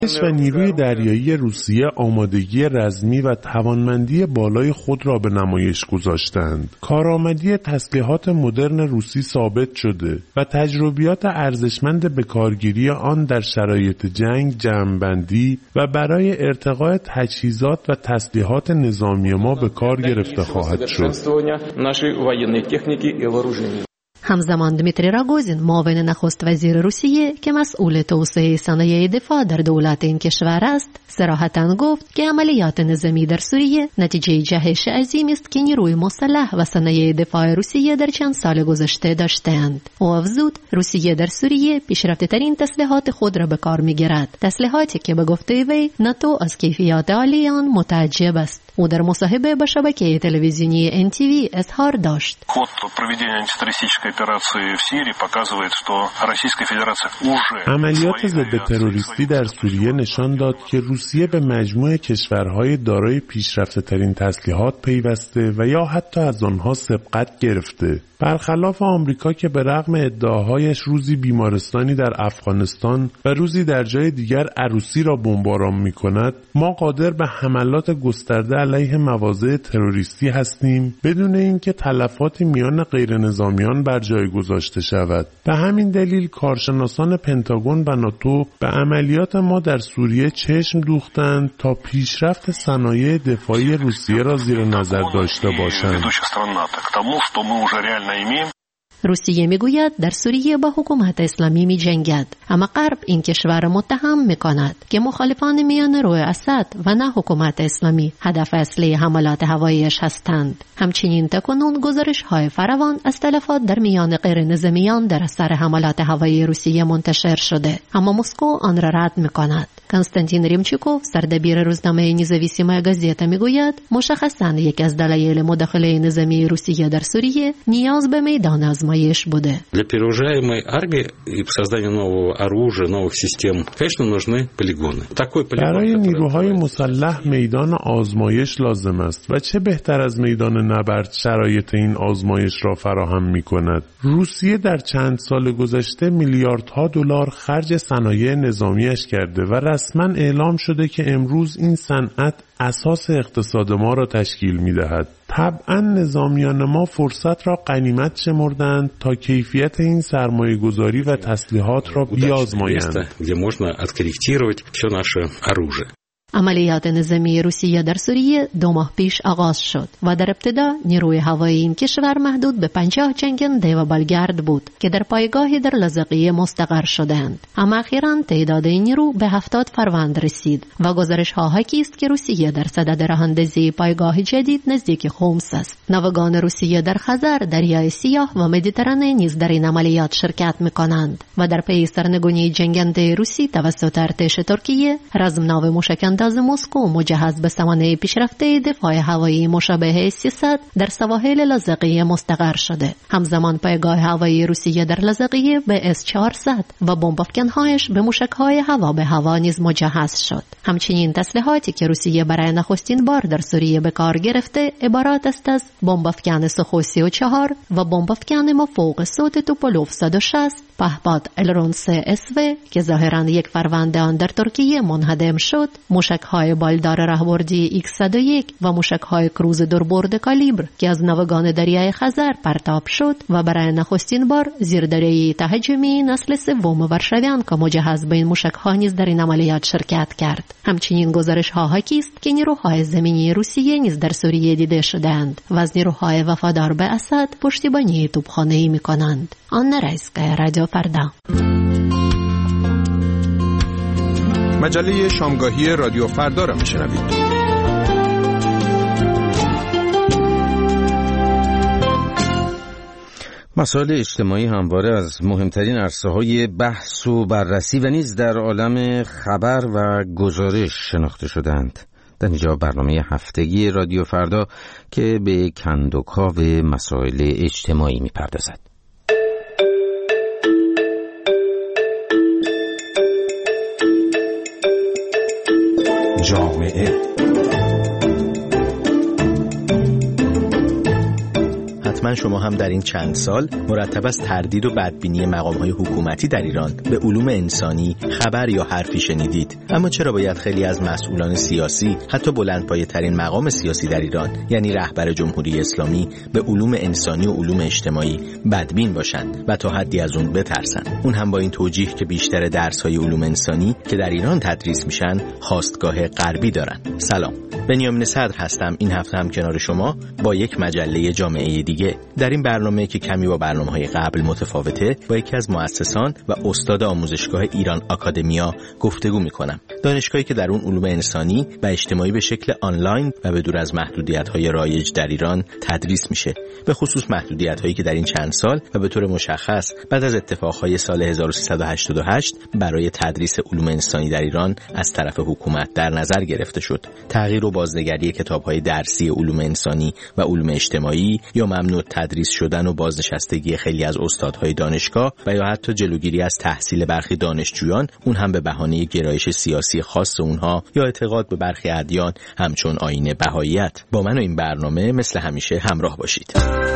و نیروی دریایی روسیه آمادگی رزمی و توانمندی بالای خود را به نمایش گذاشتند. کارآمدی تسلیحات مدرن روسی ثابت شده و تجربیات ارزشمند به کارگیری آن در شرایط جنگ جمع‌بندی و برای ارتقاء تجهیزات و تسلیحات نظامی ما به کار گرفته خواهد شد. همزمان دمیتری راگوزین معاون نخست وزیر روسیه که مسئول توسعه صنایع دفاع در دولت این کشور است صراحتاً گفت که عملیات نظامی در سوریه نتیجه جهش عظیم است که نیروی مسلح و صنایع دفاع روسیه در چند سال گذشته داشتند. او افزود روسیه در سوریه پیشرفته‌ترین تسلیحات خود را به کار می‌گیرد، تسلیحاتی که به گفته وی ناتو از کیفیات عالی آن متعجب است. او در مصاحبه با شبکه تلویزیونی NTV اظهار داشت: عملیات ضد تروریستی در سوریه نشان داد که روسیه به مجموعه کشورهای دارای پیشرفته‌ترین تسلیحات پیوسته و یا حتی از آنها سبقت گرفته. برخلاف آمریکا که به رغم ادعاهایش روزی بیمارستانی در افغانستان و روزی در جای دیگر عروسی را بمباران می‌کند، ما قادر به حملات گسترده علیه مواضع تروریستی هستیم بدون اینکه تلفاتی میان غیر نظامیان بر جای گذاشته شود. به همین دلیل کارشناسان پنتاگون و ناتو به عملیات ما در سوریه چشم دوختند تا پیشرفت صنایع دفاعی روسیه را زیر نظر داشته باشند. روسیه میگوید در سوریه با حکومت اسلامی می جنگد، اما غرب این کشور متهم می کند که مخالفان میان روی اسد و نه حکومت اسلامی هدف اصلی حملات هواییش هستند. همچنین تکنون گزارش های فراوان از تلفات در میان غیر نظامیان در اثر حملات هوایی روسیه منتشر شده، اما مسکو آن را رد می کند. کنستانتین ریمچیکوف سردبیر روزنامه نیزویسیمای گازета میگوید مشخصاً یکی از دلایل مداخله نظامی روسیه در سوریه نیاز به میدان آزمایش بوده. Для переужаемой армии и создания нового оружия, новых систем, конечно, нужны полигоны. برای نیروهای مسلح میدان آزمایش لازم است و چه بهتر از میدان نبرد شرایط این آزمایش را فراهم می‌کند. روسیه در چند سال گذشته میلیاردها دلار خرج صنایع نظامیش کرده و رسما اعلام شده که امروز این صنعت اساس اقتصاد ما را تشکیل می‌دهد. طبعا نظامیان ما فرصت را غنیمت شمردند تا کیفیت این سرمایه‌گذاری و تسلیحات را بیازمایند. عملیات نظامی روسیه در سوریه 2 ماه پیش آغاز شد و در ابتدا نیروی هوایی این کشور محدود به 50 جنگنده و بالگرد بود که در پایگاهی در لاذقیه مستقر شدند، اما اخیراً تعداد این نیرو به 70 فروند رسید و گزارش ها حاکی است که روسیه در صدد راه‌اندازی پایگاه جدید نزدیک خومس است. ناوگان روسیه در خزر، دریای سیاه و مدیترانه نیز در این عملیات شرکت می‌کنند و در پی سرنگونی جنگنده روسی توسط ارتش ترکیه رزمناو موشک‌انداز مسکو مجهز به سامانه پیشرفته دفاع هوایی مشابه 300 در سواحل لاذقیه مستقر شده. همزمان پایگاه هوایی روسیه در لاذقیه به S-400 و بمب‌افکن‌هایش به موشک‌های هوا به هوا نیز مجهز شد. همچنین تسلیحاتی که روسیه برای نخستین بار در سوریه به کار گرفته عبارت است از بمب‌افکن سخوی 34 و بمب‌افکن مافوق صوت توپولوف 160 پهپاد الرون 3 SV که ظاهراً یک فروند آن در ترکیه منهدم شد، موشک‌های بالدار راهبردی X-101 و موشک‌های کروز دوربرد کالیبر که از ناوگان دریای خزر پرتاب شد و برای نخستین بار زیردریایی تهاجمی نسل 3 ورشاویان که مجهز به این موشک‌ها نیز در این عملیات شرکت کرد. همچنین گزارش‌ها حاکی است که نیروهای زمینی روسیه نیز در سوریه دیده شدند و از نیروهای وفادار به اسد پشتیبانی توپخانه‌ای می‌کنند. آن رئیس‌گاه رادیو فردا. مجله شامگاهی رادیو فردا را میشنوید. مسائل اجتماعی همواره از مهمترین عرصه‌های بحث و بررسی و نیز در عالم خبر و گزارش شناخته شدند. در اینجا برنامه هفتگی رادیو فردا که به کندوکاو مسائل اجتماعی می‌پردازد. جامعه حتما حتما شما هم در این چند سال مرتب از تردید و بدبینی مقام‌های حکومتی در ایران به علوم انسانی خبر یا حرفی شنیدید. اما چرا باید خیلی از مسئولان سیاسی، حتی بلندپایه‌ترین مقام سیاسی در ایران، یعنی رهبر جمهوری اسلامی، به علوم انسانی و علوم اجتماعی بدبین باشند و تا حدی از اون بترسن؟ اون هم با این توجیه که بیشتر درس‌های علوم انسانی که در ایران تدریس میشن خواستگاه غربی دارن. سلام، بنیامین صدر هستم. این هفته هم کنار شما با یک مجله جامعه دیگه. در این برنامه که کمی با برنامه‌های قبل متفاوته، با یکی از مؤسسان و استاد آموزشگاه ایران آکادمیا گفتگو میکنم. دانشگاهی که در اون علوم انسانی و اجتماعی به شکل آنلاین و به دور از محدودیت‌های رایج در ایران تدریس میشه. به خصوص محدودیت‌هایی که در این چند سال و به طور مشخص بعد از اتفاقهای سال 1388 برای تدریس علوم انسانی در ایران از طرف حکومت در نظر گرفته شد. تغییر و بازنگری کتاب‌های درسی علوم انسانی و علوم اجتماعی، یا ممنوع تدریس شدن و بازنشستگی خیلی از استادهای دانشگاه و یا حتی جلوگیری از تحصیل برخی دانشجویان، اون هم به بهانه گرایش سیاسی خاص اونها یا اعتقاد به برخی ادیان همچون آیین بهاییت. با من و این برنامه مثل همیشه همراه باشید.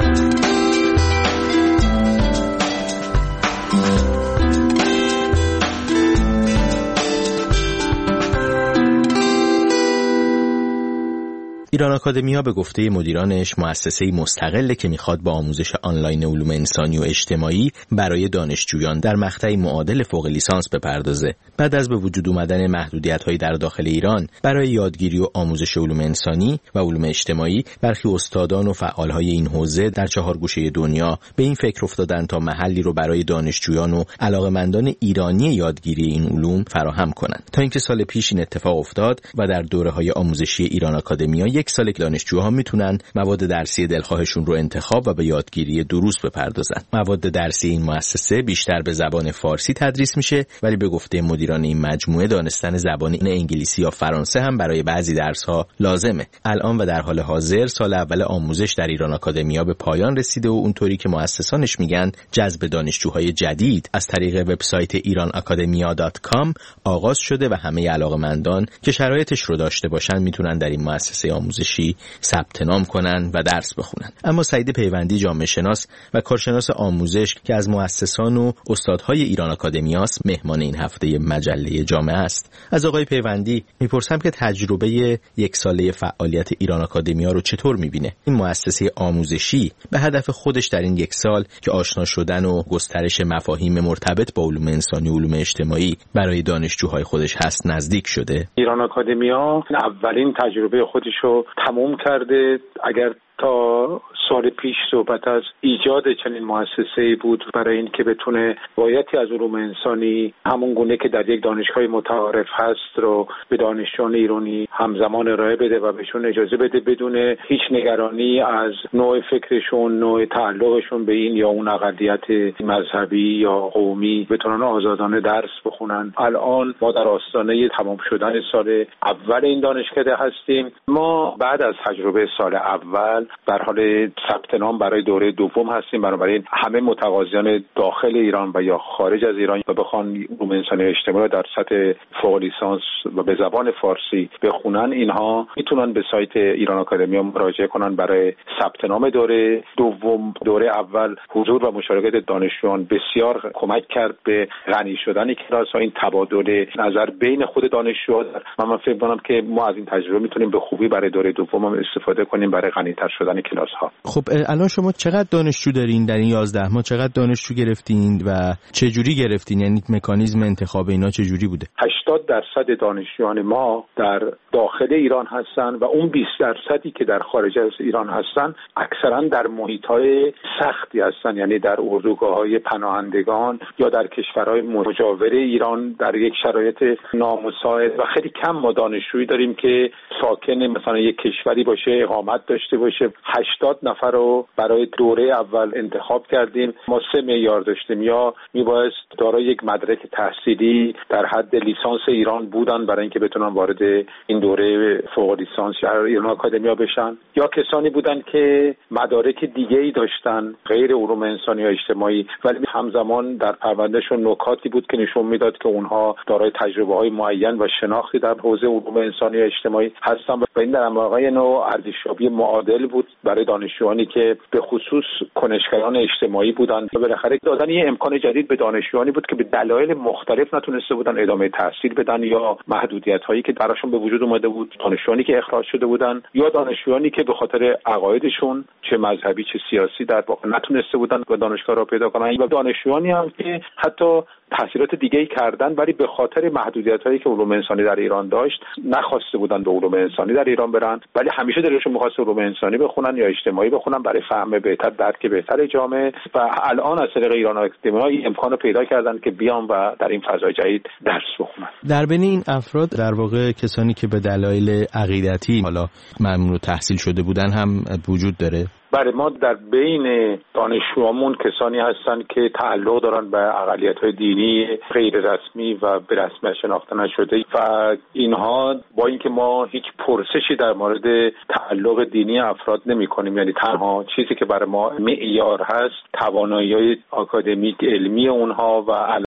ایران آکادمیا به گفته مدیرانش مؤسسه‌ای مستقله که میخواد با آموزش آنلاین علوم انسانی و اجتماعی برای دانشجویان در مقطعی معادل فوق لیسانس بپردازه. بعد از به وجود اومدن محدودیت‌های در داخل ایران برای یادگیری و آموزش علوم انسانی و علوم اجتماعی، برخی استادان و فعالهای این حوزه در 4 گوشه دنیا به این فکر افتادن تا محلی رو برای دانشجویان و علاقه‌مندان ایرانی یادگیری این علوم فراهم کنند. تا اینکه سال پیش این اتفاق افتاد و در دوره‌های آموزشی ایران آکادمیا یک سال دانشجوها میتونن مواد درسی دلخواهشون رو انتخاب و به یادگیری دروس بپردازن. مواد درسی این مؤسسه بیشتر به زبان فارسی تدریس میشه، ولی به گفته مدیران این مجموعه دانستن زبان انگلیسی یا فرانسه هم برای بعضی درس‌ها لازمه. الان و در حال حاضر سال اول آموزش در ایران آکادمیا به پایان رسیده و اونطوری که مؤسسانش میگن جذب دانشجوهای جدید از طریق وبسایت iranacademia.com آغاز شده و همه علاقه‌مندان که شرایطش رو داشته باشن میتونن در این مؤسسه آموزشی ثبت نام کنن و درس بخونن. اما سعید پیوندی، جامعه شناس و کارشناس آموزش که از مؤسسان و استادهای ایران آکادمیاست، مهمان این هفته مجله جامعه است. از آقای پیوندی میپرسم که تجربه یک ساله فعالیت ایران آکادمیا رو چطور میبینه؟ این مؤسسه آموزشی به هدف خودش در این یک سال که آشنا شدن و گسترش مفاهیم مرتبط با علوم انسانی و علوم اجتماعی برای دانشجوهای خودش هست نزدیک شده؟ ایران آکادمیا اولین تجربه خودش رو تموم کرده. اگر تا سال پیش صحبت از ایجاد چنین مؤسسه‌ای بود برای این که بتونه روایتی از علوم انسانی همون گونه که در یک دانشگاه متعارف هست رو به دانشجویان ایرانی همزمان ارائه بده و بهشون اجازه بده بدون هیچ نگرانی از نوع فکرشون، نوع تعلقشون به این یا اون اقلیت مذهبی یا قومی بتونن آزادانه درس بخونن. الان ما در آستانه تمام شدن سال اول این دانشکده هستیم. ما بعد از تجربه سال اول در حال ثبت نام برای دوره دوم هستیم. بنابراین همه متقاضیان داخل ایران و یا خارج از ایران و بخوان علوم انسانی اجتماعی در سطح فوق لیسانس و به زبان فارسی بخونن، اینها میتونن به سایت ایران آکادمیا مراجعه کنن برای ثبت نام دوره دوم. دوره اول حضور و مشارکت دانشجویان بسیار کمک کرد به غنی شدن کلاس‌ها. این تبادل نظر بین خود دانشجوها، من فکر می‌کنم که ما از این تجربه میتونیم به خوبی برای دوره دوم هم استفاده کنیم برای غنی‌تر شدن کلاس‌ها. خب الان شما چقدر دانشجو دارین در این 11 ماه؟ چقدر دانشجو گرفتین و چه جوری گرفتین؟ یعنی مکانیزم انتخاب اینا چه جوری بوده؟ 80% دانشجویان ما در داخل ایران هستن و اون 20% که در خارج از ایران هستن اکثرا در محیط‌های سختی هستن، یعنی در اردوگاه‌های پناهندگان یا در کشورهای مجاور ایران در یک شرایط نامساعد و خیلی کم ما دانشجویی داریم که ساکن مثلا یک کشوری باشه، اقامت داشته باشه. 80 نفر رو برای دوره اول انتخاب کردیم. ما 3 معیار داشتیم: یا میبایست دارای یک مدرک تحصیلی در حد لیسانس ایران بودن برای اینکه بتونن وارد این دوره فوق لیسانس یا ایران آکادمیا بشن، یا کسانی بودن که مدارک دیگه‌ای داشتن غیر علوم انسانی یا اجتماعی ولی همزمان در پروندهشون نکاتی بود که نشون میداد که اونها دارای تجربه‌های معین و شناختی در حوزه علوم انسانی و اجتماعی هستن و این در واقع نوع ارزشیابی معادل بود برای دانشجویانی که به خصوص کنشگران اجتماعی بودند. بالاخره دادن یه امکان جدید به دانشجویانی بود که به دلایل مختلف نتونسته بودن ادامه تحصیل بدن یا محدودیت‌هایی که براشون به وجود اومده بود، دانشجویانی که اخراج شده بودن یا دانشجویانی که به خاطر عقایدشون چه مذهبی چه سیاسی در واقع نتونسته بودن به دانشگاه را پیدا کنن، و دانشجویانی هم که حتی تحصیلات دیگه‌ای کردن ولی به خاطر محدودیت‌هایی که علوم انسانی در ایران داشت نخواسته بودن به علوم انسانی در ایران برن، ولی همیشه دلشون می‌خواست علوم انسانی بخونن یا اجتماعی بخونن برای فهم بهتر، درک بهتر جامعه، و الان از طریق ایران آکادمی این امکان رو پیدا کردن که بیان و در این فضای جدید درس بخونن. در بین این افراد در واقع کسانی که به دلایل عقیدتی حالا ممنوع تحصیل شده بودن هم وجود داره؟ برای ما در بین دانشجوامون کسانی هستن که تعلق دارن به اقلیت‌های دینی غیر رسمی و به رسمیت شناخته نشده و اینها با اینکه ما هیچ پرسشی در مورد تعلق دینی افراد نمی‌کنیم، یعنی تنها چیزی که برای ما معیار هست توانایی‌های آکادمیک علمی اونها و